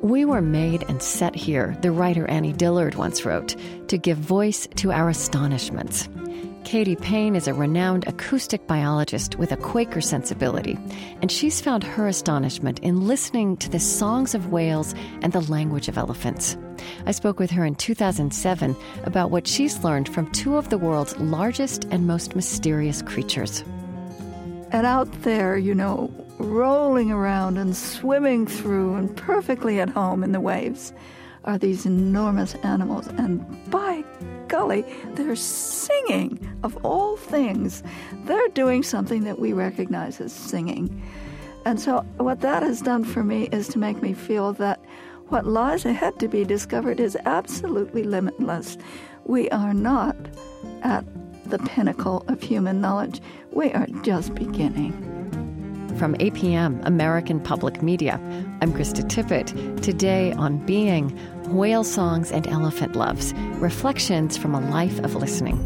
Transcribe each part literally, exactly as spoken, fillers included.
We were made and set here, the writer Annie Dillard once wrote, to give voice to our astonishments. Katy Payne is a renowned acoustic biologist with a Quaker sensibility, and she's found her astonishment in listening to the songs of whales and the language of elephants. I spoke with her in two thousand seven about what she's learned from two of the world's largest and most mysterious creatures. And out there, you know, rolling around and swimming through and perfectly at home in the waves are these enormous animals. And by golly, they're singing, of all things. They're doing something that we recognize as singing. And so what that has done for me is to make me feel that what lies ahead to be discovered is absolutely limitless. We are not at the pinnacle of human knowledge. We are just beginning. From A P M, American Public Media, I'm Krista Tippett. Today on Being, Whale Songs and Elephant Loves, Reflections from a Life of Listening.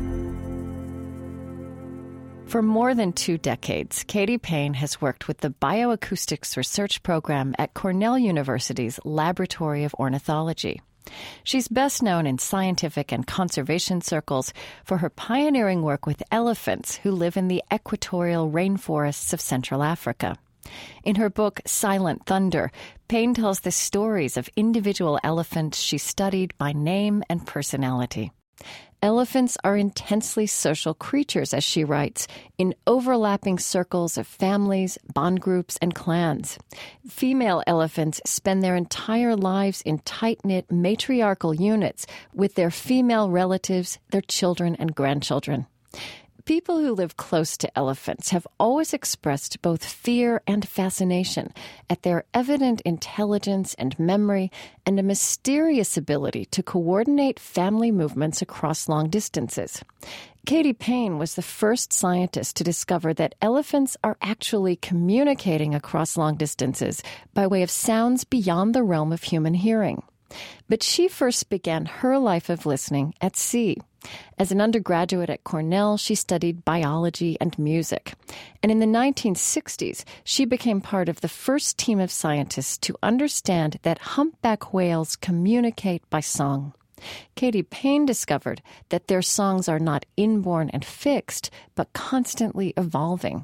For more than two decades, Katy Payne has worked with the Bioacoustics Research Program at Cornell University's Laboratory of Ornithology. She's best known in scientific and conservation circles for her pioneering work with elephants who live in the equatorial rainforests of Central Africa. In her book, Silent Thunder, Payne tells the stories of individual elephants she studied by name and personality. Elephants are intensely social creatures, as she writes, in overlapping circles of families, bond groups, and clans. Female elephants spend their entire lives in tight-knit matriarchal units with their female relatives, their children and grandchildren. People who live close to elephants have always expressed both fear and fascination at their evident intelligence and memory and a mysterious ability to coordinate family movements across long distances. Katy Payne was the first scientist to discover that elephants are actually communicating across long distances by way of sounds beyond the realm of human hearing. But she first began her life of listening at sea. As an undergraduate at Cornell, she studied biology and music. And in the nineteen sixties, she became part of the first team of scientists to understand that humpback whales communicate by song. Katy Payne discovered that their songs are not inborn and fixed, but constantly evolving.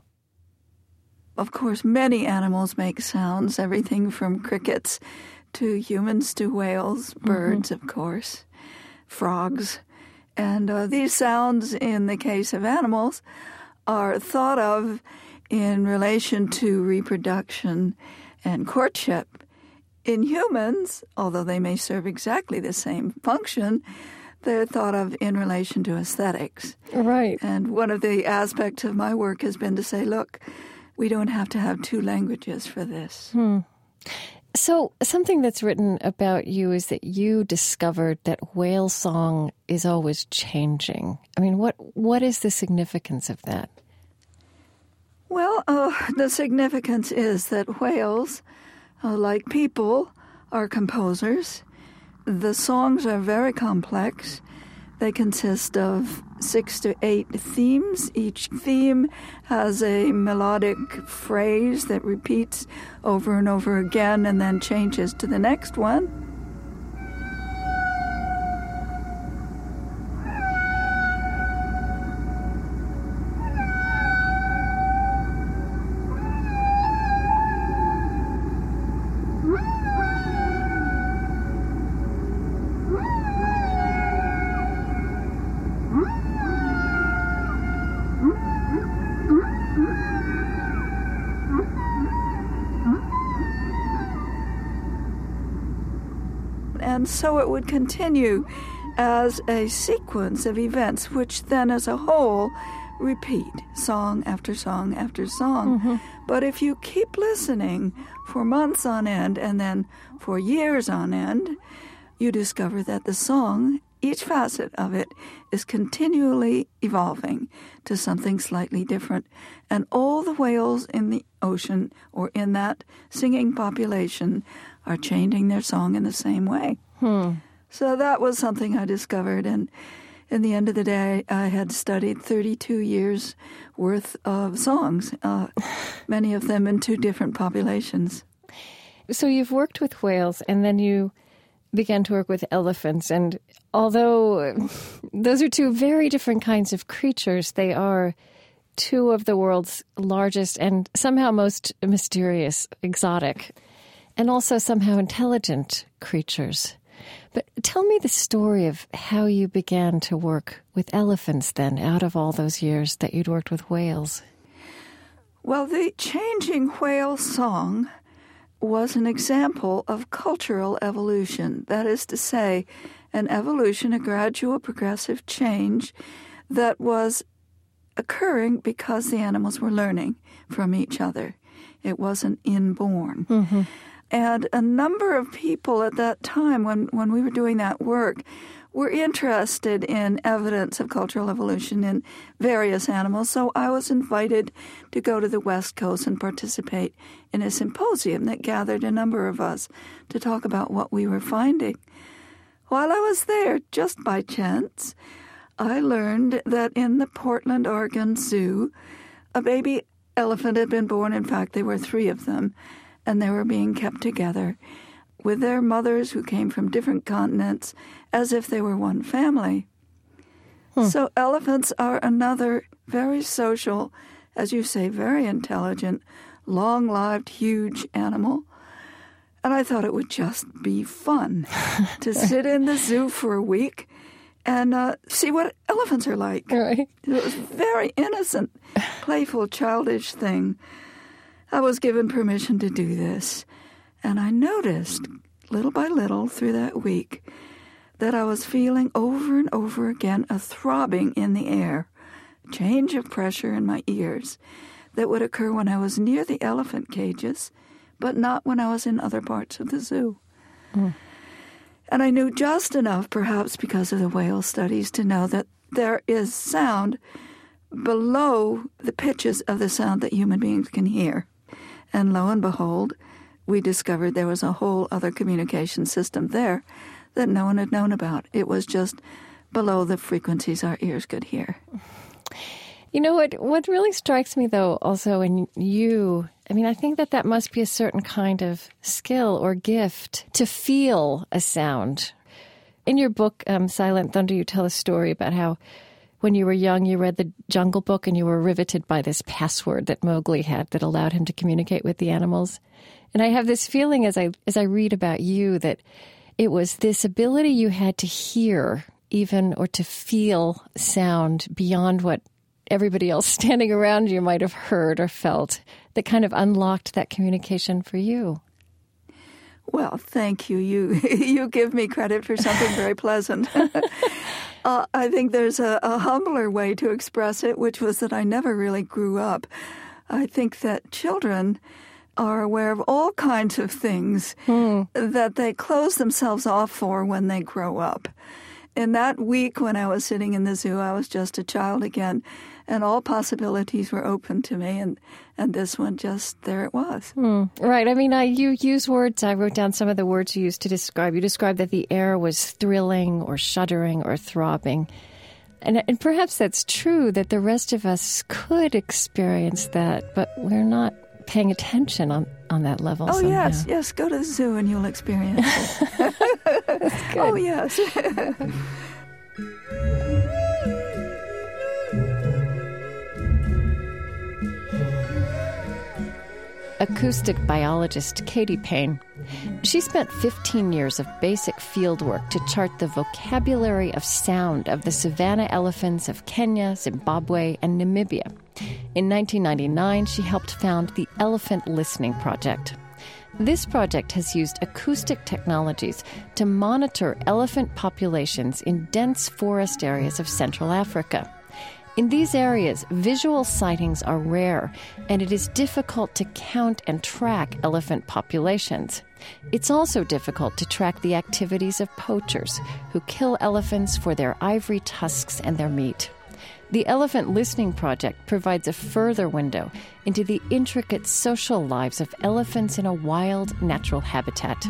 Of course, many animals make sounds, everything from crickets to humans to whales, birds, mm-hmm. of course, frogs. And uh, these sounds, in the case of animals, are thought of in relation to reproduction and courtship. In humans, although they may serve exactly the same function, they're thought of in relation to aesthetics. Right. And one of the aspects of my work has been to say, look, we don't have to have two languages for this. Hmm. So something that's written about you is that you discovered that whale song is always changing. I mean, what what is the significance of that? Well, uh, the significance is that whales, uh, like people, are composers. The songs are very complex. They consist of six to eight themes. Each theme has a melodic phrase that repeats over and over again and then changes to the next one. And so it would continue as a sequence of events, which then as a whole repeat song after song after song. Mm-hmm. But if you keep listening for months on end and then for years on end, you discover that the song, each facet of it, is continually evolving to something slightly different. And all the whales in the ocean or in that singing population are changing their song in the same way. Hmm. So that was something I discovered, and in the end of the day, I had studied thirty-two years worth of songs, uh, many of them in two different populations. So you've worked with whales, and then you began to work with elephants. And although those are two very different kinds of creatures, they are two of the world's largest and somehow most mysterious, exotic, and also somehow intelligent creatures. But tell me the story of how you began to work with elephants then, out of all those years that you'd worked with whales. Well, the changing whale song was an example of cultural evolution. That is to say, an evolution, a gradual progressive change that was occurring because the animals were learning from each other. It wasn't inborn. Mm-hmm. And a number of people at that time, when, when we were doing that work, were interested in evidence of cultural evolution in various animals. So I was invited to go to the West Coast and participate in a symposium that gathered a number of us to talk about what we were finding. While I was there, just by chance, I learned that in the Portland, Oregon Zoo, a baby elephant had been born. In fact, there were three of them, and they were being kept together with their mothers who came from different continents as if they were one family. Hmm. So elephants are another very social, as you say, very intelligent, long-lived, huge animal. And I thought it would just be fun to sit in the zoo for a week and uh, see what elephants are like. Right. It was a very innocent, playful, childish thing. I was given permission to do this, and I noticed, little by little through that week, that I was feeling over and over again a throbbing in the air, change of pressure in my ears that would occur when I was near the elephant cages, but not when I was in other parts of the zoo. Mm. And I knew just enough, perhaps because of the whale studies, to know that there is sound below the pitches of the sound that human beings can hear. And lo and behold, we discovered there was a whole other communication system there that no one had known about. It was just below the frequencies our ears could hear. You know, what what really strikes me, though, also in you, I mean, I think that that must be a certain kind of skill or gift to feel a sound. In your book, um, Silent Thunder, you tell a story about how when you were young, you read the Jungle Book and you were riveted by this password that Mowgli had that allowed him to communicate with the animals. And I have this feeling as I as I read about you that it was this ability you had to hear even or to feel sound beyond what everybody else standing around you might have heard or felt that kind of unlocked that communication for you. Well, thank you. You you give me credit for something very pleasant. uh, I think there's a, a humbler way to express it, which was that I never really grew up. I think that children are aware of all kinds of things hmm. that they close themselves off for when they grow up. In that week when I was sitting in the zoo, I was just a child again, and all possibilities were open to me, and, and this one just, there it was. Hmm. Right. I mean, I, you use words, I wrote down some of the words you used to describe. You described that the air was thrilling or shuddering or throbbing. And, and perhaps that's true, that the rest of us could experience that, but we're not paying attention on, on that level. Oh, somehow. yes, yes. Go to the zoo and you'll experience it. That's good. Oh, yes. Acoustic biologist Katy Payne. She spent fifteen years of basic field work to chart the vocabulary of sound of the savanna elephants of Kenya, Zimbabwe, and Namibia. In nineteen ninety-nine, she helped found the Elephant Listening Project. This project has used acoustic technologies to monitor elephant populations in dense forest areas of Central Africa. In these areas, visual sightings are rare, and it is difficult to count and track elephant populations. It's also difficult to track the activities of poachers who kill elephants for their ivory tusks and their meat. The Elephant Listening Project provides a further window into the intricate social lives of elephants in a wild, natural habitat.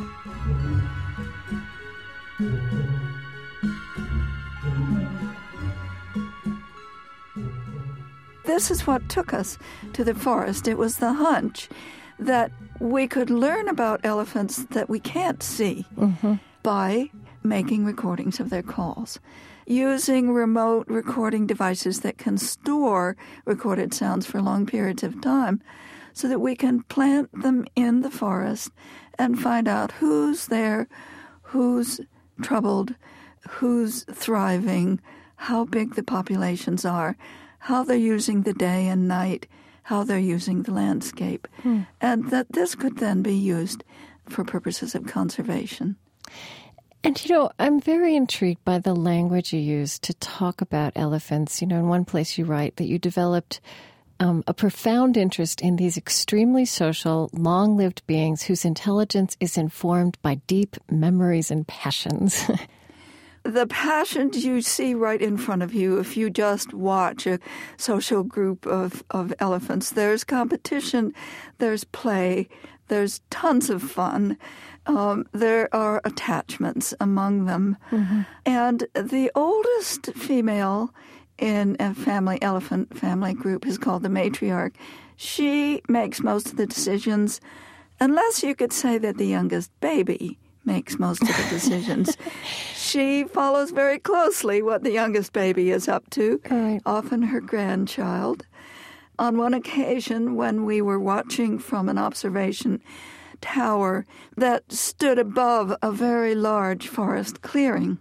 This is what took us to the forest. It was the hunch that we could learn about elephants that we can't see mm-hmm. by making recordings of their calls, using remote recording devices that can store recorded sounds for long periods of time so that we can plant them in the forest and find out who's there, who's troubled, who's thriving, how big the populations are, how they're using the day and night, how they're using the landscape, hmm. and that this could then be used for purposes of conservation. And, you know, I'm very intrigued by the language you use to talk about elephants. You know, in one place you write that you developed um, a profound interest in these extremely social, long-lived beings whose intelligence is informed by deep memories and passions. The passions you see right in front of you if you just watch a social group of, of elephants. There's competition, there's play, there's tons of fun. Um, there are attachments among them. Mm-hmm. And the oldest female in a family elephant family group is called the matriarch. She makes most of the decisions, unless you could say that the youngest baby makes most of the decisions. She follows very closely what the youngest baby is up to, right. Often her grandchild. On one occasion, when we were watching from an observation tower that stood above a very large forest clearing,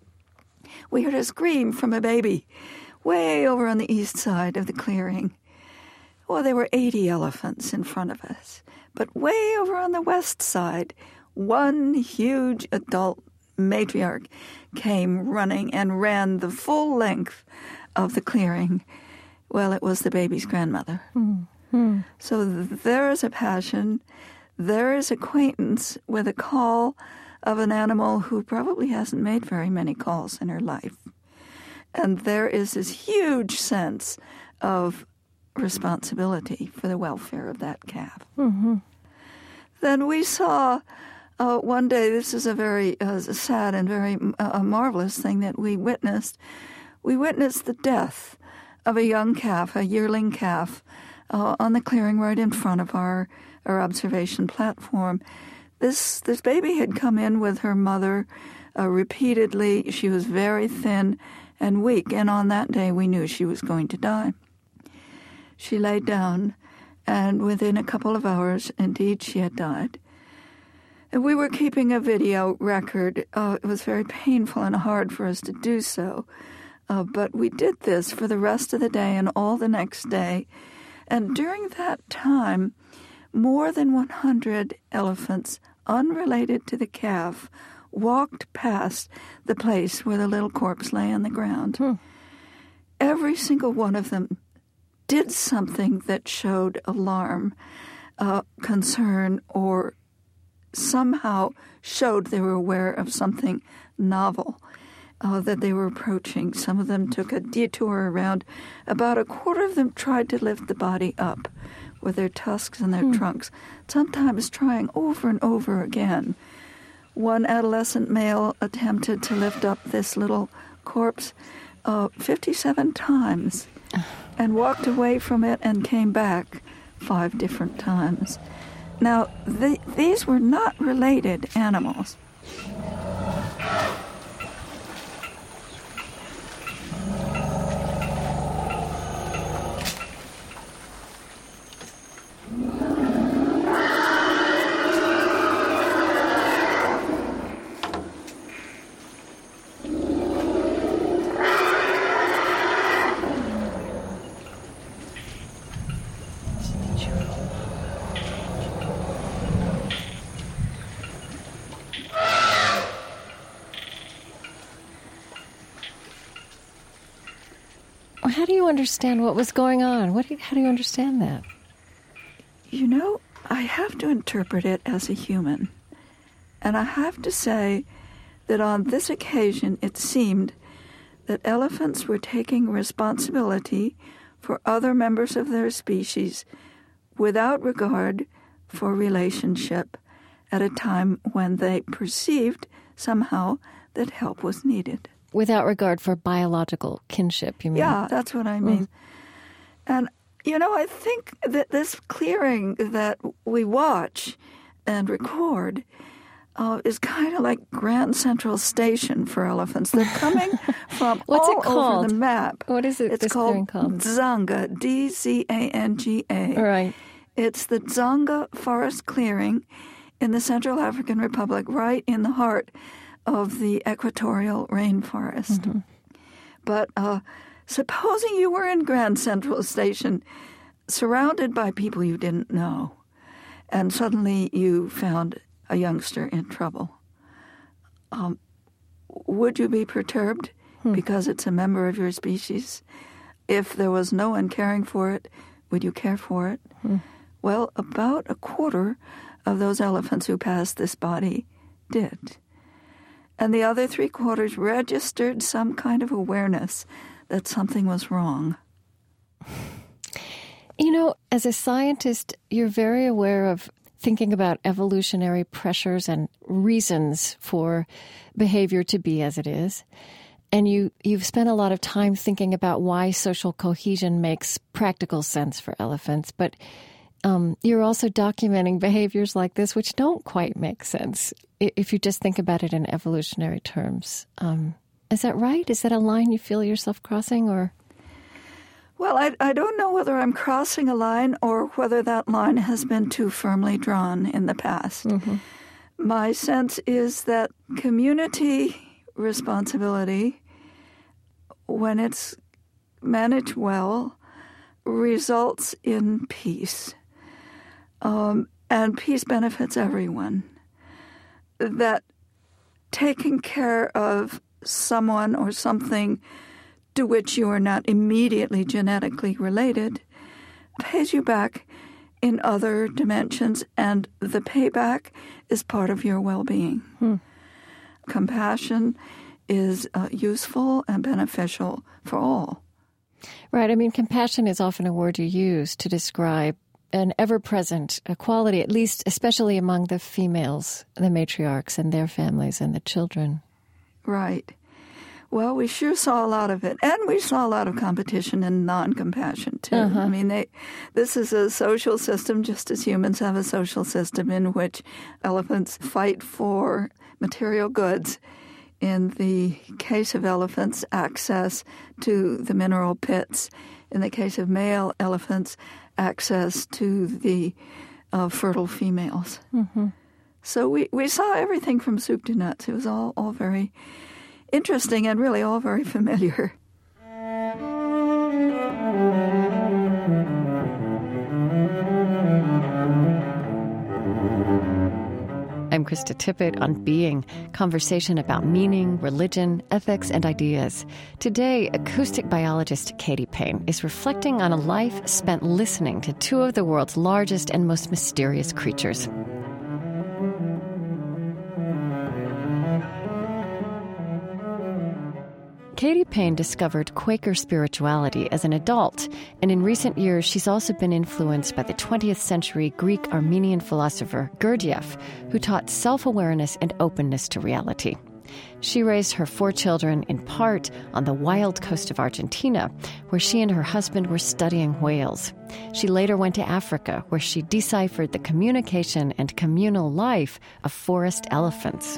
we heard a scream from a baby way over on the east side of the clearing. Well, there were eighty elephants in front of us, but way over on the west side, one huge adult matriarch came running and ran the full length of the clearing. Well, it was the baby's grandmother. Mm-hmm. So there is a passion, there is acquaintance with a call of an animal who probably hasn't made very many calls in her life. And there is this huge sense of responsibility for the welfare of that calf. Mm-hmm. Then we saw uh, one day, this is a very uh, sad and very uh, marvelous thing that we witnessed. We witnessed the death of a young calf, a yearling calf, uh, on the clearing right in front of our, our observation platform. This this baby had come in with her mother uh, repeatedly. She was very thin and weak, and on that day we knew she was going to die. She laid down, and within a couple of hours, indeed, she had died. And we were keeping a video record. Uh, it was very painful and hard for us to do so, uh, but we did this for the rest of the day and all the next day. And during that time, more than one hundred elephants, unrelated to the calf, walked past the place where the little corpse lay on the ground. Hmm. Every single one of them did something that showed alarm, uh, concern, or somehow showed they were aware of something novel uh, that they were approaching. Some of them took a detour around. About a quarter of them tried to lift the body up with their tusks and their mm. trunks, sometimes trying over and over again. One adolescent male attempted to lift up this little corpse uh, fifty-seven times and walked away from it and came back five different times. Now, the, these were not related animals. How do you understand what was going on? What do you, how do you understand that? You know, I have to interpret it as a human. And I have to say that on this occasion, it seemed that elephants were taking responsibility for other members of their species without regard for relationship at a time when they perceived somehow that help was needed. Without regard for biological kinship, you mean? Yeah, that's what I mean. Mm. And You know, I think that this clearing that we watch and record uh, is kind of like Grand Central Station for elephants. They're coming from What's all it called? over the map. What is it? It's this called, clearing called Dzanga, D Z A N G A. Right. It's the Dzanga Forest Clearing in the Central African Republic, right in the heart of the equatorial rainforest. Mm-hmm. But uh, supposing you were in Grand Central Station, surrounded by people you didn't know, and suddenly you found a youngster in trouble, um, would you be perturbed hmm. because it's a member of your species? If there was no one caring for it, would you care for it? Hmm. Well, about a quarter of those elephants who passed this body did. And the other three quarters registered some kind of awareness that something was wrong. You know, as a scientist, you're very aware of thinking about evolutionary pressures and reasons for behavior to be as it is. And you, you've spent a lot of time thinking about why social cohesion makes practical sense for elephants. But um, you're also documenting behaviors like this, which don't quite make sense if you just think about it in evolutionary terms. Um, is that right? Is that a line you feel yourself crossing, or? Well, I, I don't know whether I'm crossing a line or whether that line has been too firmly drawn in the past. Mm-hmm. My sense is that community responsibility, when it's managed well, results in peace. Um, and peace benefits everyone. That taking care of someone or something to which you are not immediately genetically related pays you back in other dimensions, and the payback is part of your well-being. Hmm. Compassion is uh, useful and beneficial for all. Right. I mean, compassion is often a word you use to describe an ever-present quality, at least especially among the females, the matriarchs and their families and the children. Right. Well, we sure saw a lot of it. And we saw a lot of competition and non-compassion, too. Uh-huh. I mean, they, this is a social system, just as humans have a social system in which elephants fight for material goods. In the case of elephants, access to the mineral pits. In the case of male elephants, access to the uh, fertile females. Mm-hmm. So we, we saw everything from soup to nuts. It was all, all very interesting and really all very familiar. I'm Krista Tippett on Being, conversation about meaning, religion, ethics, and ideas. Today, acoustic biologist Katy Payne is reflecting on a life spent listening to two of the world's largest and most mysterious creatures. Katy Payne discovered Quaker spirituality as an adult, and in recent years she's also been influenced by the twentieth century Greek Armenian philosopher Gurdjieff, who taught self-awareness and openness to reality. She raised her four children in part on the wild coast of Argentina, where she and her husband were studying whales. She later went to Africa, where she deciphered the communication and communal life of forest elephants.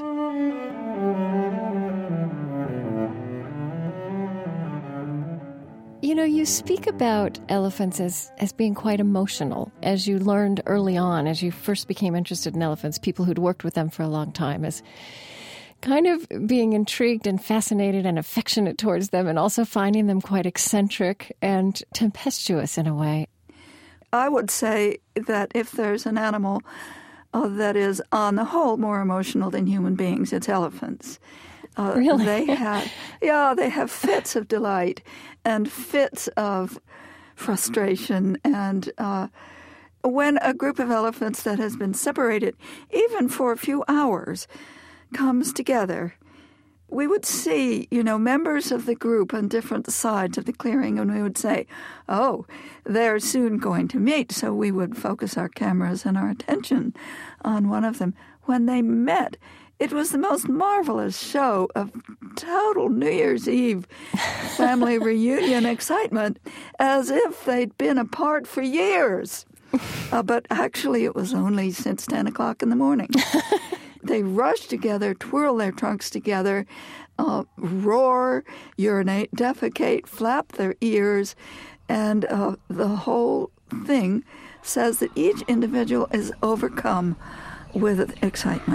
You know, you speak about elephants as, as being quite emotional. As you learned early on, as you first became interested in elephants, people who'd worked with them for a long time, as kind of being intrigued and fascinated and affectionate towards them, and also finding them quite eccentric and tempestuous in a way. I would say that if there's an animal uh, that is, on the whole, more emotional than human beings, it's elephants. Uh, really? They have, yeah, they have fits of delight and fits of frustration. And uh, when a group of elephants that has been separated, even for a few hours, comes together, we would see, you know, members of the group on different sides of the clearing, and we would say, oh, they're soon going to meet. So we would focus our cameras and our attention on one of them. When they met, It was the most marvelous show of total New Year's Eve family reunion excitement, as if they'd been apart for years. Uh, but actually, it was only since ten o'clock in the morning. They rush together, twirl their trunks together, uh, roar, urinate, defecate, flap their ears, and uh, the whole thing says that each individual is overcome with excitement.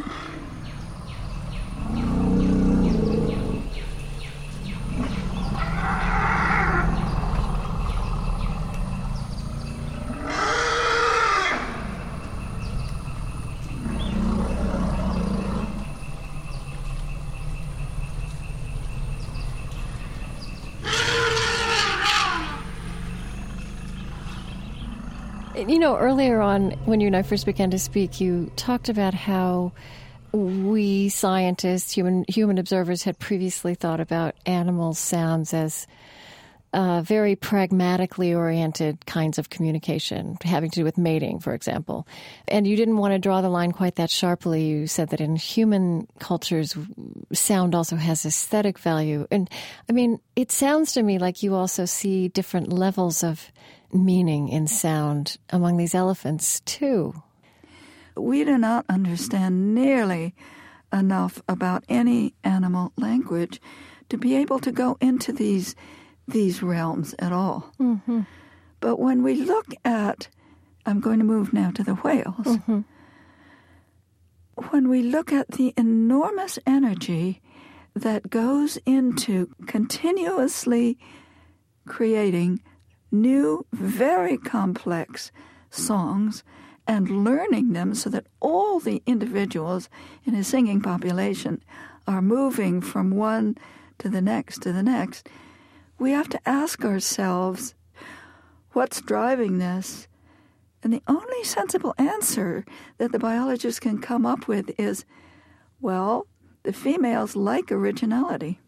You know, earlier on, when you and I first began to speak, you talked about how we scientists, human human observers, had previously thought about animal sounds as uh, very pragmatically oriented kinds of communication, having to do with mating, for example. And you didn't want to draw the line quite that sharply. You said that in human cultures, sound also has aesthetic value. And, I mean, it sounds to me like you also see different levels of meaning in sound among these elephants, too. We do not understand nearly enough about any animal language to be able to go into these these realms at all. Mm-hmm. But when we look at, I'm going to move now to the whales. Mm-hmm. When we look at the enormous energy that goes into continuously creating new, very complex songs and learning them so that all the individuals in a singing population are moving from one to the next to the next, we have to ask ourselves, what's driving this? And the only sensible answer that the biologists can come up with is, well, the females like originality.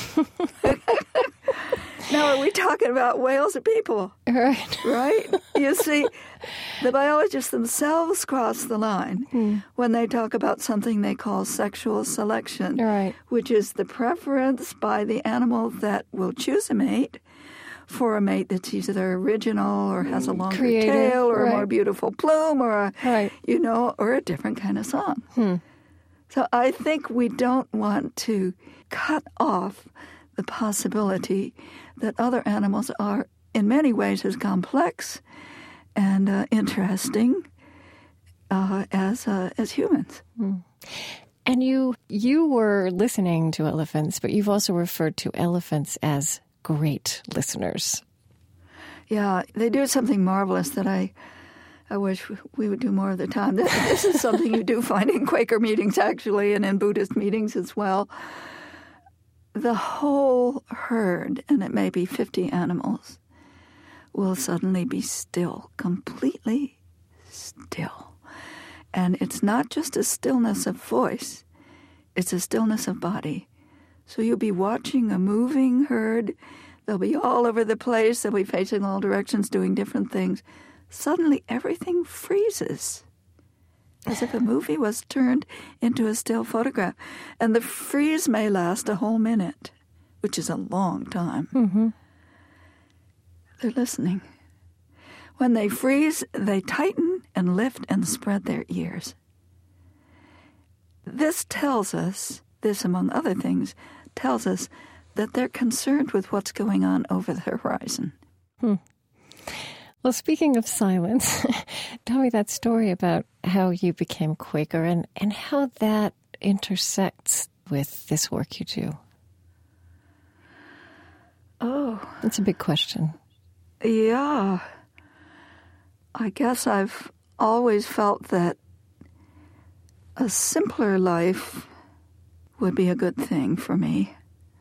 Now, are we talking about whales or people? Right. Right? You see, the biologists themselves cross the line hmm. when they talk about something they call sexual selection, Right. which is the preference by the animal that will choose a mate for a mate that's either original or has a longer Creative, tail or right. a more beautiful plume or a, Right. you know, or a different kind of song. Hmm. So I think we don't want to cut off the possibility that other animals are in many ways as complex and uh, interesting uh, as uh, as humans. Mm. And you you were listening to elephants, but you've also referred to elephants as great listeners. Yeah, they do something marvelous that I I wish we would do more of the time. This is something you do find in Quaker meetings, actually, and in Buddhist meetings as well. The whole herd, and it may be fifty animals, will suddenly be still, completely still. And it's not just a stillness of voice, it's a stillness of body. So you'll be watching a moving herd. They'll be all over the place. They'll be facing all directions, doing different things. Suddenly everything freezes, as if a movie was turned into a still photograph. And the freeze may last a whole minute, which is a long time. Mm-hmm. They're listening. When they freeze, they tighten and lift and spread their ears. This tells us, this among other things, tells us that they're concerned with what's going on over the horizon. Hmm. Well, speaking of silence, tell me that story about how you became Quaker and, and how that intersects with this work you do. Oh. It's a big question. Yeah. I guess I've always felt that a simpler life would be a good thing for me.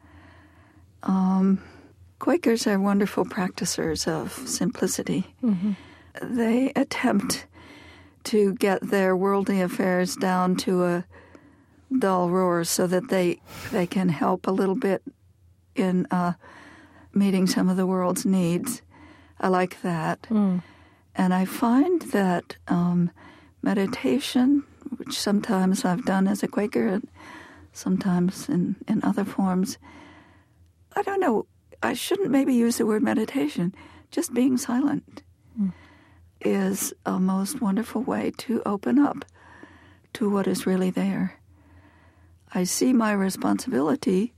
Um... Quakers are wonderful practicers of simplicity. Mm-hmm. They attempt to get their worldly affairs down to a dull roar so that they they can help a little bit in uh, meeting some of the world's needs. I like that. Mm. And I find that um, meditation, which sometimes I've done as a Quaker and sometimes in, in other forms. I don't know, I shouldn't maybe use the word meditation. Just being silent mm. is a most wonderful way to open up to what is really there. I see my responsibility,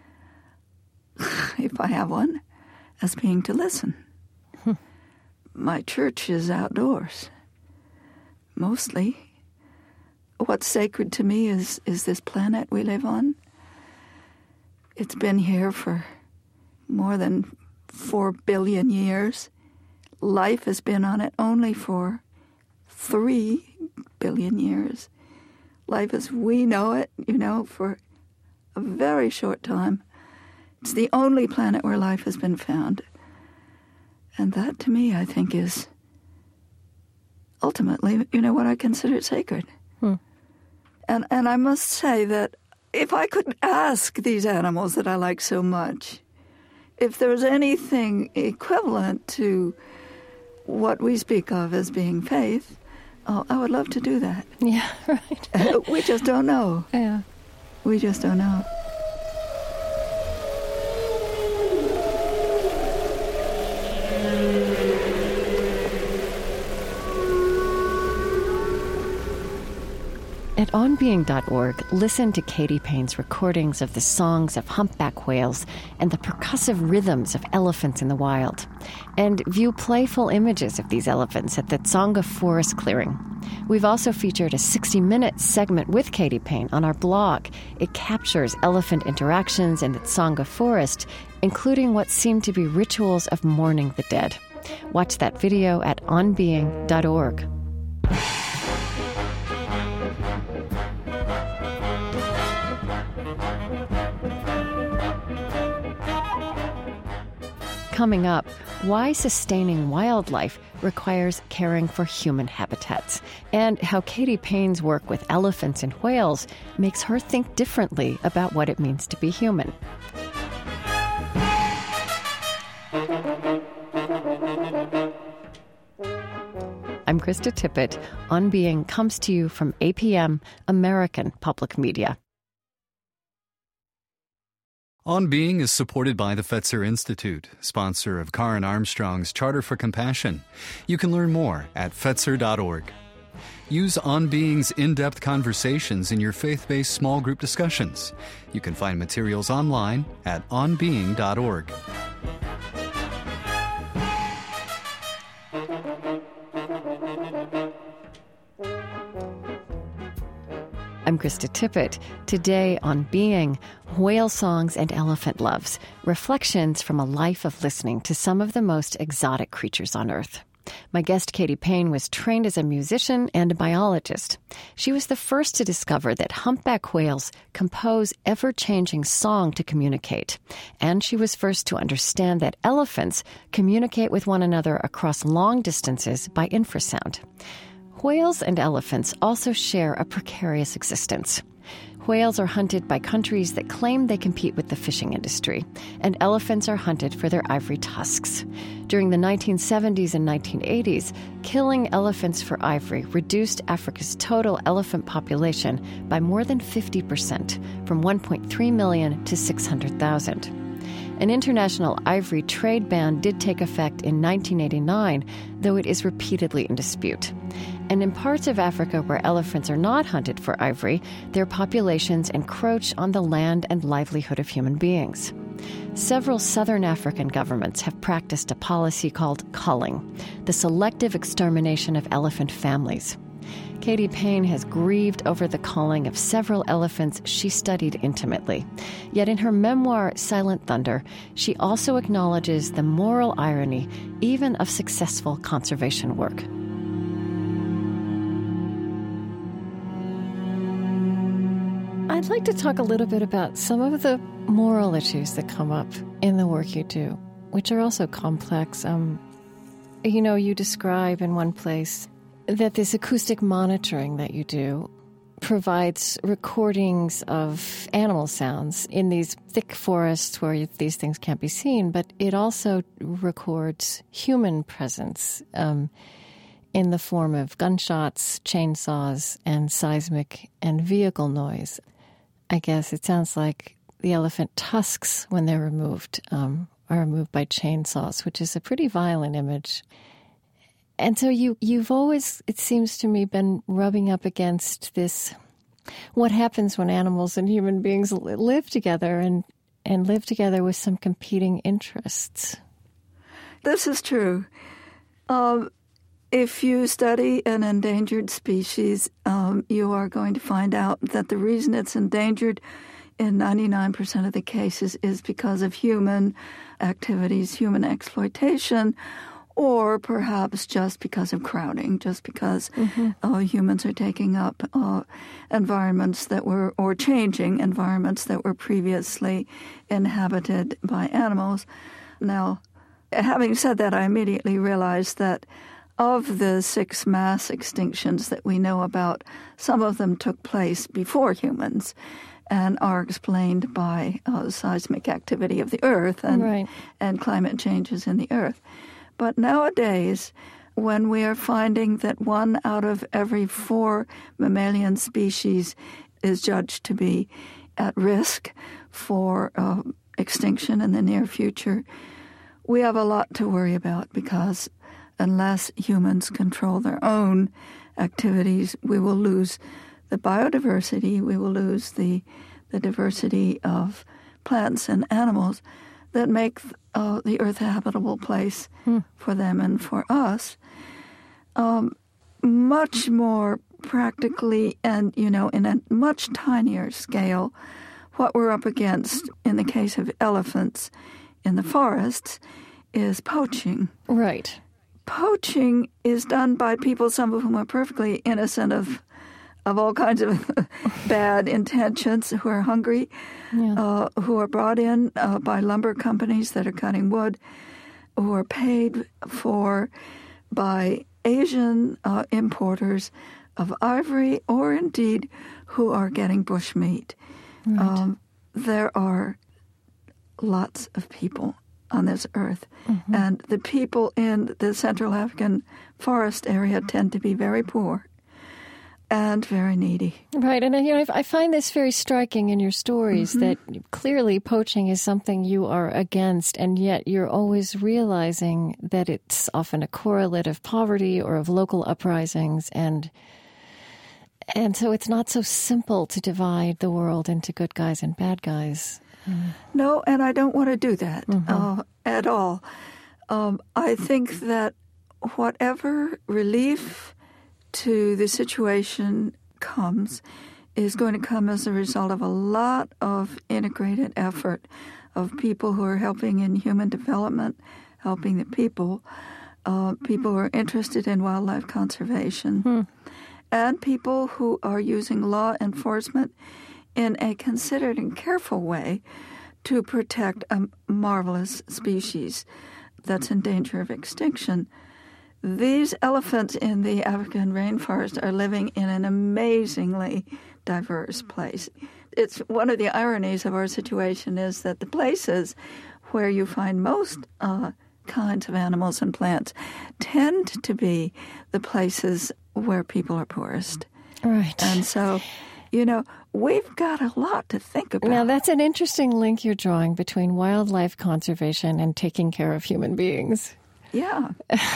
if I have one, as being to listen. Hmm. My church is outdoors, mostly. What's sacred to me is, is this planet we live on. It's been here for more than four billion years. Life has been on it only for three billion years. Life as we know it, you know, for a very short time. It's the only planet where life has been found. And that, to me, I think is ultimately, you know, what I consider sacred. Hmm. And and I must say that if I could ask these animals that I like so much, if there was anything equivalent to what we speak of as being faith, oh, I would love to do that. Yeah, right. We just don't know. Yeah. We just don't know. At on being dot org, listen to Katy Payne's recordings of the songs of humpback whales and the percussive rhythms of elephants in the wild. And view playful images of these elephants at the Tsonga Forest Clearing. We've also featured a sixty-minute segment with Katy Payne on our blog. It captures elephant interactions in the Tsonga Forest, including what seem to be rituals of mourning the dead. Watch that video at on being dot org. Coming up, why sustaining wildlife requires caring for human habitats, and how Katy Payne's work with elephants and whales makes her think differently about what it means to be human. I'm Krista Tippett. On Being comes to you from A P M, American Public Media. On Being is supported by the Fetzer Institute, sponsor of Karen Armstrong's Charter for Compassion. You can learn more at fetzer dot org. Use On Being's in-depth conversations in your faith-based small group discussions. You can find materials online at on being dot org. I'm Krista Tippett. Today on Being, whale songs and elephant loves, reflections from a life of listening to some of the most exotic creatures on Earth. My guest, Katy Payne, was trained as a musician and a biologist. She was the first to discover that humpback whales compose ever-changing song to communicate. And she was first to understand that elephants communicate with one another across long distances by infrasound. Whales and elephants also share a precarious existence. Whales are hunted by countries that claim they compete with the fishing industry, and elephants are hunted for their ivory tusks. During the nineteen seventies and nineteen eighties, killing elephants for ivory reduced Africa's total elephant population by more than fifty percent, from one point three million to six hundred thousand. An international ivory trade ban did take effect in nineteen eighty-nine, though it is repeatedly in dispute. And in parts of Africa where elephants are not hunted for ivory, their populations encroach on the land and livelihood of human beings. Several southern African governments have practiced a policy called culling, the selective extermination of elephant families. Katy Payne has grieved over the culling of several elephants she studied intimately. Yet in her memoir, Silent Thunder, she also acknowledges the moral irony even of successful conservation work. I'd like to talk a little bit about some of the moral issues that come up in the work you do, which are also complex. Um, you know, you describe in one place that this acoustic monitoring that you do provides recordings of animal sounds in these thick forests where these things can't be seen, but it also records human presence. Um, in the form of gunshots, chainsaws, and seismic and vehicle noise. I guess it sounds like the elephant tusks, when they're removed, um, are removed by chainsaws, which is a pretty violent image. And so you, you've always, it seems to me, been rubbing up against this, what happens when animals and human beings live together and, and live together with some competing interests. This is true. Um, if you study an endangered species, um, you are going to find out that the reason it's endangered in ninety-nine percent of the cases is because of human activities, human exploitation, or perhaps just because of crowding, just because mm-hmm. uh, humans are taking up uh, environments that were, or changing environments that were previously inhabited by animals. Now, having said that, I immediately realized that of the six mass extinctions that we know about, some of them took place before humans and are explained by uh, seismic activity of the Earth and, right. and climate changes in the Earth. But nowadays, when we are finding that one out of every four mammalian species is judged to be at risk for uh, extinction in the near future, we have a lot to worry about, because unless humans control their own activities, we will lose the biodiversity, we will lose the, the diversity of plants and animals that make uh, the Earth a habitable place hmm. for them and for us. Um, much more practically and, you know, in a much tinier scale, what we're up against in the case of elephants in the forests is poaching. Right. Poaching is done by people, some of whom are perfectly innocent of of all kinds of bad intentions, who are hungry, yeah. uh, who are brought in uh, by lumber companies that are cutting wood, who are paid for by Asian uh, importers of ivory, or indeed who are getting bushmeat. Right. Um, there are lots of people on this earth, mm-hmm. and the people in the Central African forest area tend to be very poor and very needy. Right, and you know, I find this very striking in your stories, mm-hmm. that clearly poaching is something you are against, and yet you're always realizing that it's often a correlate of poverty or of local uprisings, and and so it's not so simple to divide the world into good guys and bad guys. Mm. No, and I don't want to do that mm-hmm. uh, at all. Um, I think that whatever relief to the situation comes is going to come as a result of a lot of integrated effort of people who are helping in human development, helping the people, uh, people who are interested in wildlife conservation, hmm. and people who are using law enforcement in a considered and careful way to protect a marvelous species that's in danger of extinction. These elephants in the African rainforest are living in an amazingly diverse place. It's one of the ironies of our situation is that the places where you find most uh, kinds of animals and plants tend to be the places where people are poorest. Right. And so, you know, we've got a lot to think about. Now, that's an interesting link you're drawing between wildlife conservation and taking care of human beings. Yeah.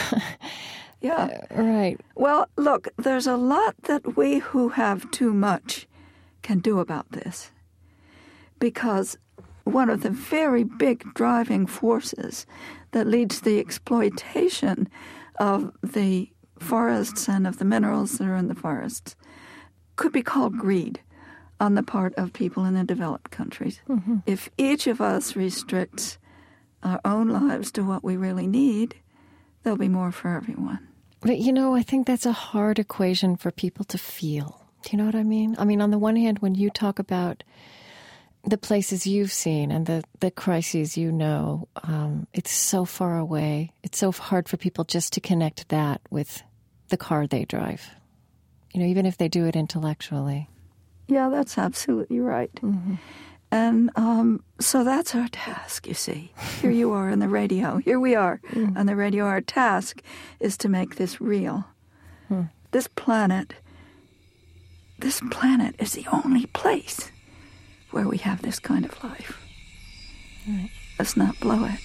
Yeah. Uh, right. Well, look, there's a lot that we who have too much can do about this. Because one of the very big driving forces that leads to the exploitation of the forests and of the minerals that are in the forests could be called greed on the part of people in the developed countries. Mm-hmm. If each of us restricts our own lives to what we really need, there'll be more for everyone. But, you know, I think that's a hard equation for people to feel. Do you know what I mean? I mean, on the one hand, when you talk about the places you've seen and the, the crises you know, um, it's so far away. It's so hard for people just to connect that with the car they drive, you know, even if they do it intellectually. Yeah, that's absolutely right. Mm-hmm. And um, so that's our task, you see. Here you are on the radio. Here we are mm. on the radio. Our task is to make this real. Hmm. This planet, this planet is the only place where we have this kind of life. Right. Let's not blow it.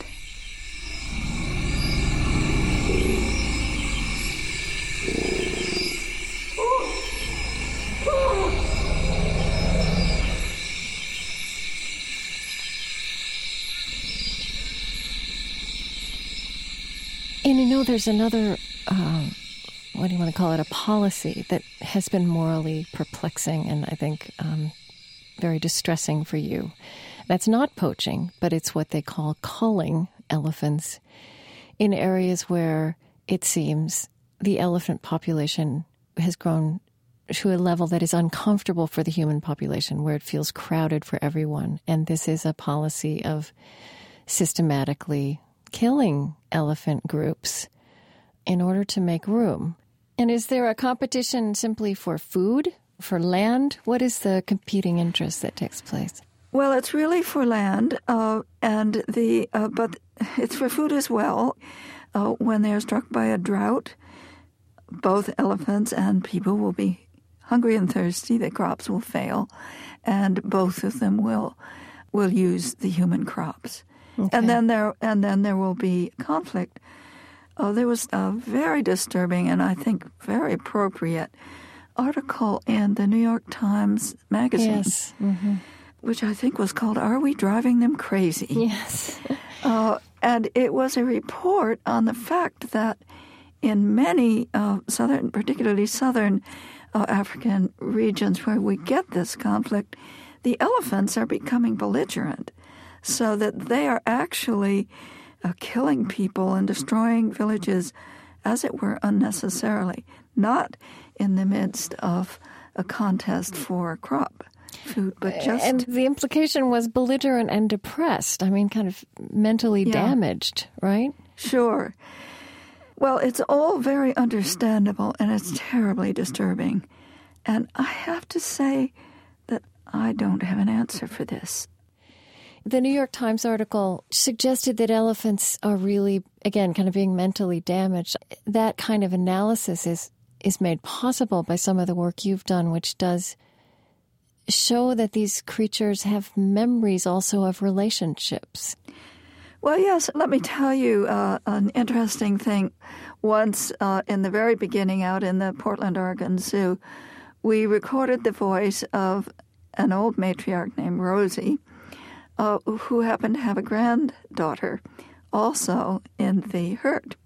And you know, there's another, uh, what do you want to call it, a policy that has been morally perplexing and I think um, very distressing for you. That's not poaching, but it's what they call culling elephants in areas where it seems the elephant population has grown to a level that is uncomfortable for the human population, where it feels crowded for everyone. And this is a policy of systematically killing elephant groups in order to make room. And is there a competition simply for food, for land? What is the competing interest that takes place? Well, it's really for land, uh, and the uh, but it's for food as well. Uh, when they're struck by a drought, both elephants and people will be hungry and thirsty. The crops will fail, and both of them will will use the human crops. Okay. And then there and then there will be conflict. Oh, there was a very disturbing and I think very appropriate article in the New York Times Magazine, yes. mm-hmm. which I think was called "Are We Driving Them Crazy?" Yes, uh, and it was a report on the fact that in many uh, southern, particularly southern uh, African regions where we get this conflict, the elephants are becoming belligerent. So that they are actually uh, killing people and destroying villages, as it were, unnecessarily, not in the midst of a contest for crop food, but just... And the implication was belligerent and depressed. I mean, kind of mentally yeah. damaged, right? Sure. Well, it's all very understandable, and it's terribly disturbing. And I have to say that I don't have an answer for this. The New York Times article suggested that elephants are really, again, kind of being mentally damaged. That kind of analysis is, is made possible by some of the work you've done, which does show that these creatures have memories also of relationships. Well, yes, let me tell you uh, an interesting thing. Once uh, in the very beginning out in the Portland, Oregon Zoo, we recorded the voice of an old matriarch named Rosie, Uh, who happened to have a granddaughter also in the herd.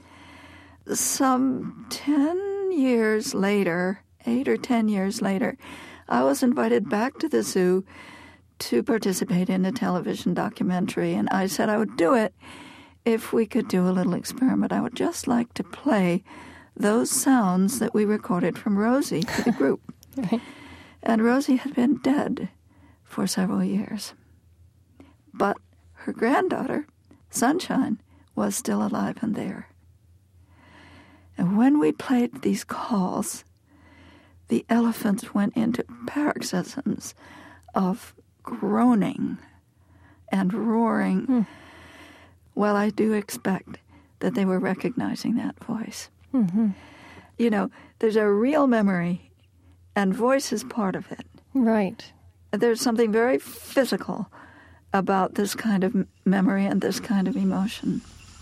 Some ten years later, eight or ten years later, I was invited back to the zoo to participate in a television documentary, and I said I would do it if we could do a little experiment. I would just like to play those sounds that we recorded from Rosie to the group. Right. And Rosie had been dead for several years. But her granddaughter, Sunshine, was still alive and there. And when we played these calls, the elephants went into paroxysms of groaning and roaring. Hmm. Well, I do expect that they were recognizing that voice. Mm-hmm. You know, there's a real memory, and voice is part of it. Right. There's something very physical about this kind of memory and this kind of emotion.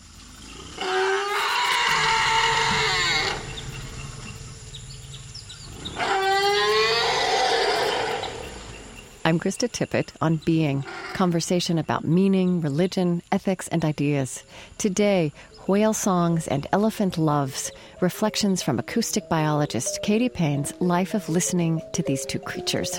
I'm Krista Tippett on Being, conversation about meaning, religion, ethics, and ideas. Today, whale songs and elephant loves, reflections from acoustic biologist Katy Payne's life of listening to these two creatures.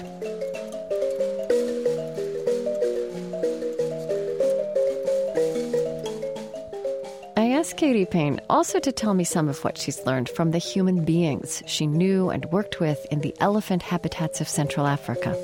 I asked Katy Payne also to tell me some of what she's learned from the human beings she knew and worked with in the elephant habitats of Central Africa.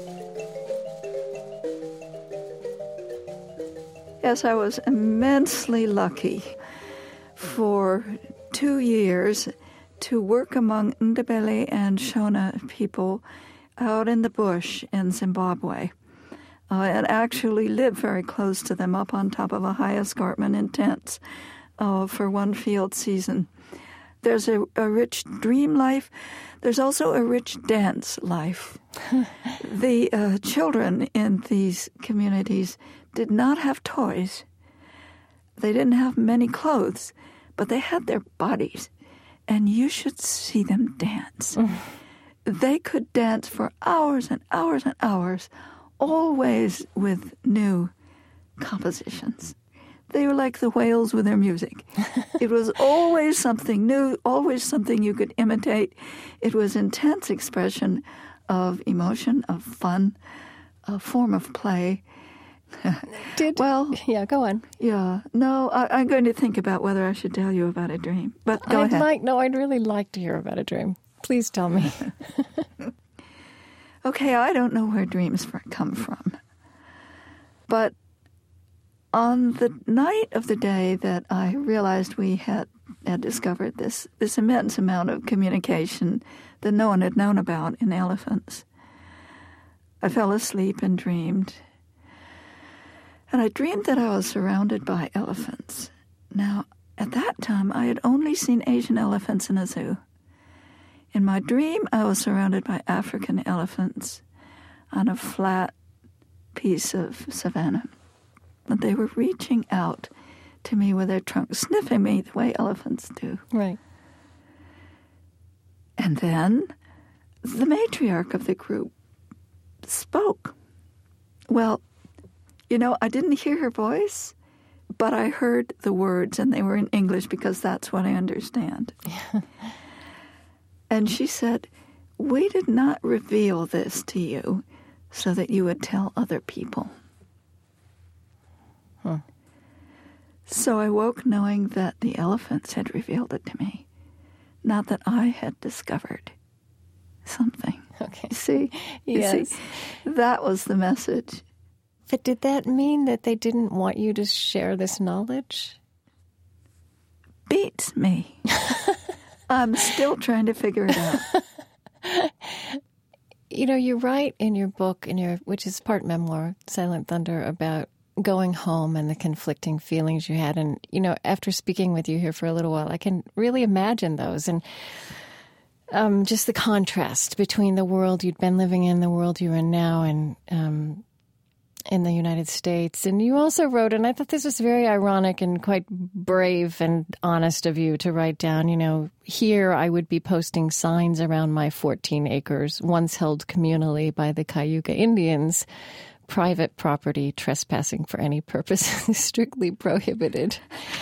Yes, I was immensely lucky for two years to work among Ndebele and Shona people out in the bush in Zimbabwe, uh, and actually live very close to them up on top of a high escarpment in tents uh, for one field season. There's a, a rich dream life. There's also a rich dance life. The uh, children in these communities did not have toys. They didn't have many clothes, but they had their bodies. And you should see them dance. They could dance for hours and hours and hours, always with new compositions. They were like the whales with their music. It was always something new, always something you could imitate. It was intense expression of emotion, of fun, a form of play. Did, well, yeah, go on. Yeah, no, I, I'm going to think about whether I should tell you about a dream. But go I'd ahead. Like, no, I'd really like to hear about a dream. Please tell me. Okay, I don't know where dreams come from. But on the night of the day that I realized we had, had discovered this, this immense amount of communication that no one had known about in elephants, I fell asleep and dreamed. And I dreamed that I was surrounded by elephants. Now, at that time, I had only seen Asian elephants in a zoo. In my dream, I was surrounded by African elephants on a flat piece of savanna. And they were reaching out to me with their trunks, sniffing me the way elephants do. Right. And then the matriarch of the group spoke. Well, you know, I didn't hear her voice, but I heard the words, and they were in English because that's what I understand. And she said, "We did not reveal this to you so that you would tell other people." Huh. So I woke knowing that the elephants had revealed it to me, not that I had discovered something. Okay. You see? Yes. You see? That was the message. But did that mean that they didn't want you to share this knowledge? Beats me. I'm still trying to figure it out. You know, you write in your book, in your which is part memoir, Silent Thunder, about going home and the conflicting feelings you had. And, you know, after speaking with you here for a little while, I can really imagine those. And um, just the contrast between the world you'd been living in, the world you're in now, and um, in the United States. And you also wrote, and I thought this was very ironic and quite brave and honest of you to write down, you know, here I would be posting signs around my fourteen acres, once held communally by the Cayuga Indians. Private property, trespassing for any purpose is strictly prohibited.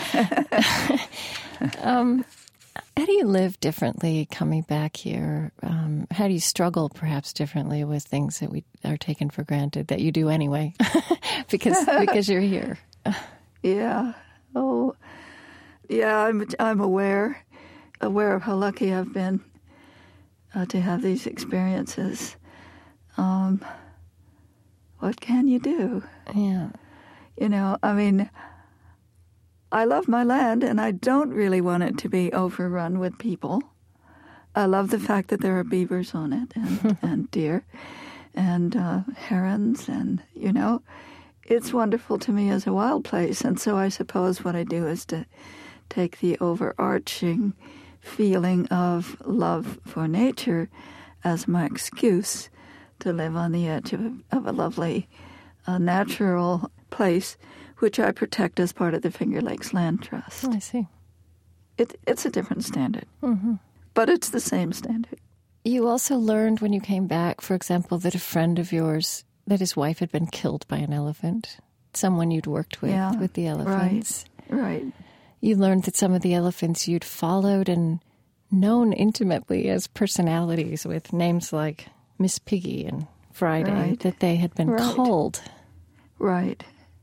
um, how do you live differently coming back here? Um, how do you struggle perhaps differently with things that we are taken for granted, that you do anyway, because because you're here? Yeah. Oh, yeah, I'm, I'm aware, aware of how lucky I've been uh, to have these experiences. Um What can you do? Yeah. You know, I mean, I love my land, and I don't really want it to be overrun with people. I love the fact that there are beavers on it, and, and deer, and uh, herons, and, you know, it's wonderful to me as a wild place. And so I suppose what I do is to take the overarching feeling of love for nature as my excuse to live on the edge of a, of a lovely, uh, natural place, which I protect as part of the Finger Lakes Land Trust. Oh, I see. It, it's a different standard, Mm-hmm. but it's the same standard. You also learned when you came back, for example, that a friend of yours, that his wife had been killed by an elephant, someone you'd worked with, Yeah, with the elephants. Right, right. You learned that some of the elephants you'd followed and known intimately as personalities with names like Miss Piggy and Friday, Right. that they had been Right. culled. Right.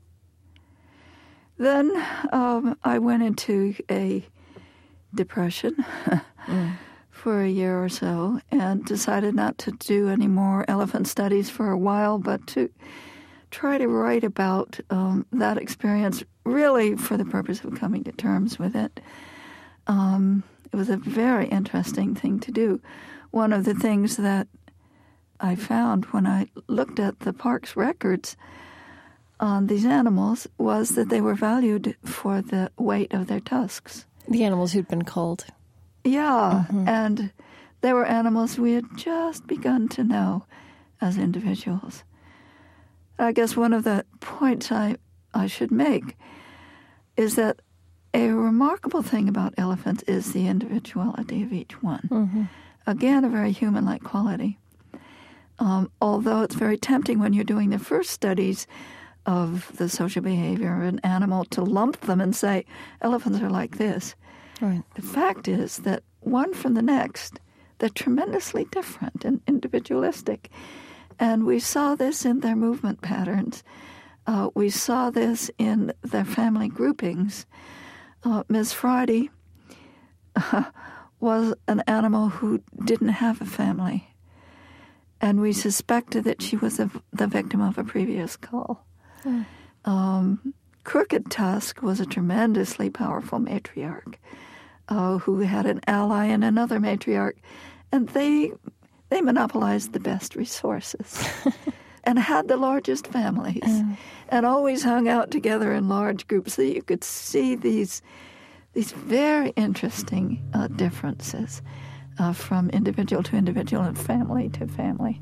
Then um, I went into a depression mm. for a year or so and decided not to do any more elephant studies for a while, but to try to write about um, that experience, really for the purpose of coming to terms with it. Um, it was a very interesting thing to do. One of the things that I found when I looked at the park's records on these animals was that they were valued for the weight of their tusks. The animals who'd been culled. Yeah, mm-hmm. and they were animals we had just begun to know as individuals. I guess one of the points I, I should make is that a remarkable thing about elephants is the individuality of each one. Mm-hmm. Again, a very human-like quality. Um, although it's very tempting when you're doing the first studies of the social behavior of an animal to lump them and say, elephants are like this. Right. The fact is that one from the next, they're tremendously different and individualistic. And we saw this in their movement patterns. Uh, we saw this in their family groupings. Uh, Miss Friday uh, was an animal who didn't have a family. And we suspected that she was a, the victim of a previous call. Mm. Um, Crooked Tusk was a tremendously powerful matriarch uh, who had an ally in another matriarch. And they they monopolized the best resources and had the largest families mm. and always hung out together in large groups so you could see these these very interesting uh, differences uh, from individual to individual and family to family.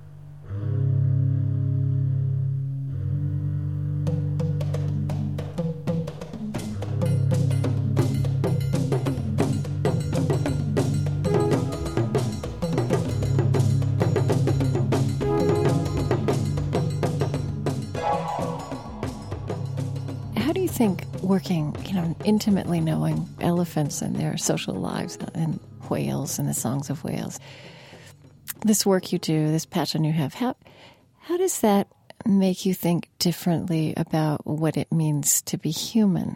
Think working, you know, intimately knowing elephants and their social lives and whales and the songs of whales, this work you do, this passion you have, how how does that make you think differently about what it means to be human?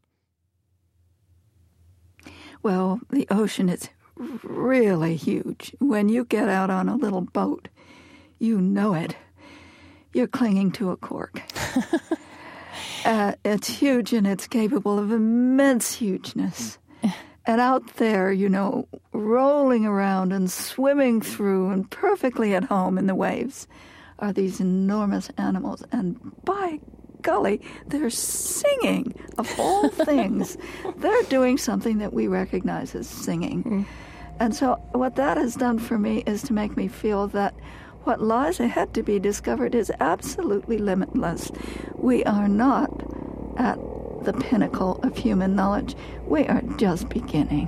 Well, the ocean is really huge. When you get out on a little boat, you know it. You're clinging to a cork. Uh, it's huge and it's capable of immense hugeness. And out there, you know, rolling around and swimming through and perfectly at home in the waves are these enormous animals. And by golly, they're singing, of all things. They're doing something that we recognize as singing. Mm. And so what that has done for me is to make me feel that what lies ahead to be discovered is absolutely limitless. We are not at the pinnacle of human knowledge. We are just beginning.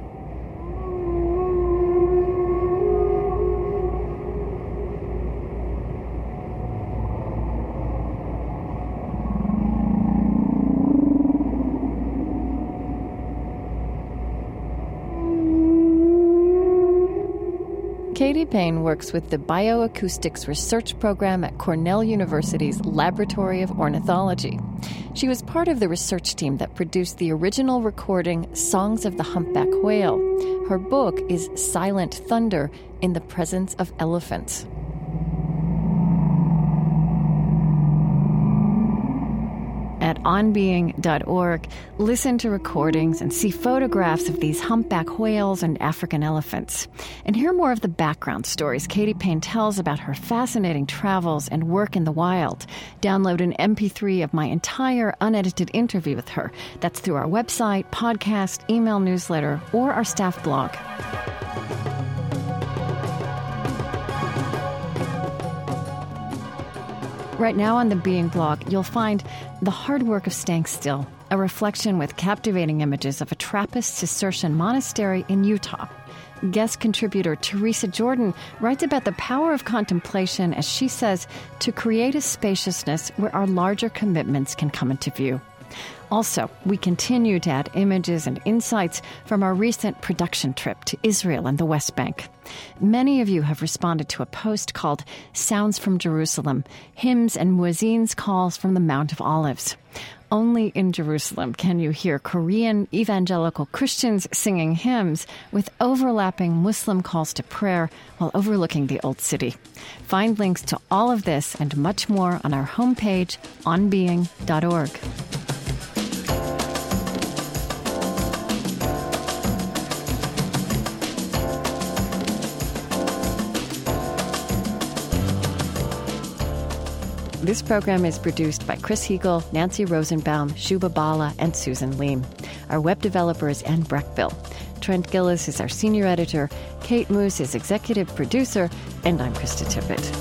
Katy Payne works with the Bioacoustics Research Program at Cornell University's Laboratory of Ornithology. She was part of the research team that produced the original recording Songs of the Humpback Whale. Her book is Silent Thunder in the Presence of Elephants. At on being dot org, listen to recordings and see photographs of these humpback whales and African elephants. And hear more of the background stories Katy Payne tells about her fascinating travels and work in the wild. Download an M P three of my entire unedited interview with her. That's through our website, podcast, email newsletter, or our staff blog. Right now on the Being blog, you'll find The Hard Work of Staying Still, a reflection with captivating images of a Trappist Cistercian monastery in Utah. Guest contributor Teresa Jordan writes about the power of contemplation, as she says, to create a spaciousness where our larger commitments can come into view. Also, we continue to add images and insights from our recent production trip to Israel and the West Bank. Many of you have responded to a post called Sounds from Jerusalem, Hymns and Muezzin's Calls from the Mount of Olives. Only in Jerusalem can you hear Korean evangelical Christians singing hymns with overlapping Muslim calls to prayer while overlooking the Old City. Find links to all of this and much more on our homepage, on being dot org. This program is produced by Chris Heagle, Nancy Rosenbaum, Shubha Bala, and Susan Leem. Our web developer is Ann Breckbill. Trent Gillis is our senior editor. Kate Moose is executive producer. And I'm Krista Tippett.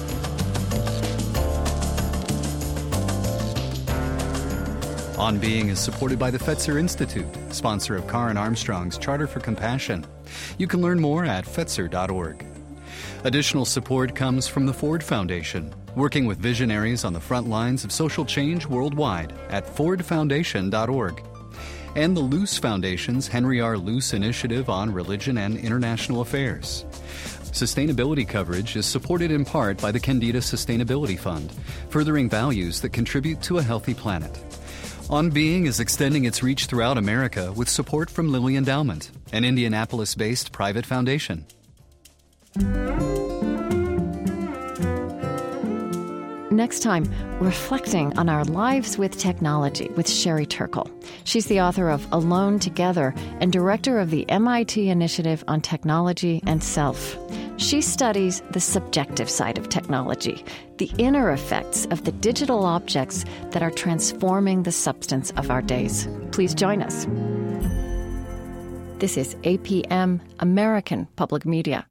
On Being is supported by the Fetzer Institute, sponsor of Karen Armstrong's Charter for Compassion. You can learn more at fetzer dot org. Additional support comes from the Ford Foundation, working with visionaries on the front lines of social change worldwide at ford foundation dot org. And the Luce Foundation's Henry R. Luce Initiative on Religion and International Affairs. Sustainability coverage is supported in part by the Candida Sustainability Fund, furthering values that contribute to a healthy planet. On Being is extending its reach throughout America with support from Lilly Endowment, an Indianapolis-based private foundation. Next time, reflecting on our lives with technology with Sherry Turkle. She's the author of Alone Together and director of the M I T Initiative on Technology and Self. She studies the subjective side of technology, the inner effects of the digital objects that are transforming the substance of our days. Please join us. This is A P M, American Public Media.